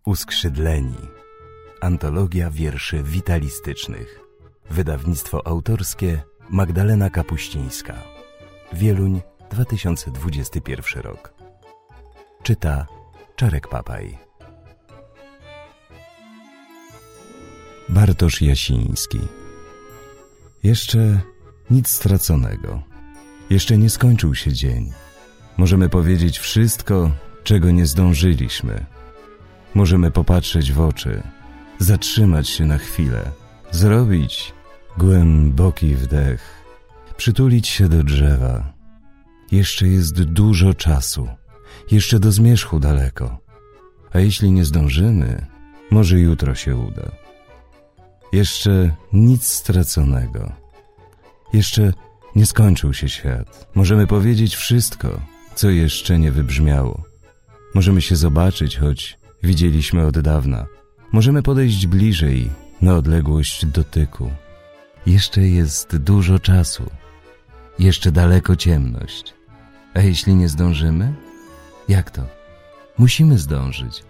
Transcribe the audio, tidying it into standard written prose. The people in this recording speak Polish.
Uskrzydleni. Antologia wierszy witalistycznych. Wydawnictwo autorskie Magdalena Kapuścińska. Wieluń, 2021 rok. Czyta Czarek Papaj. Bartosz Jasiński. Jeszcze nic straconego. Jeszcze nie skończył się dzień. Możemy powiedzieć wszystko, czego nie zdążyliśmy. Możemy popatrzeć w oczy, zatrzymać się na chwilę, zrobić głęboki wdech, przytulić się do drzewa. Jeszcze jest dużo czasu, jeszcze do zmierzchu daleko, a jeśli nie zdążymy, może jutro się uda. Jeszcze nic straconego. Jeszcze nie skończył się świat. Możemy powiedzieć wszystko, co jeszcze nie wybrzmiało. Możemy się zobaczyć, choć widzieliśmy od dawna. Możemy podejść bliżej, na odległość dotyku. Jeszcze jest dużo czasu. Jeszcze daleko ciemność. A jeśli nie zdążymy? Jak to? Musimy zdążyć.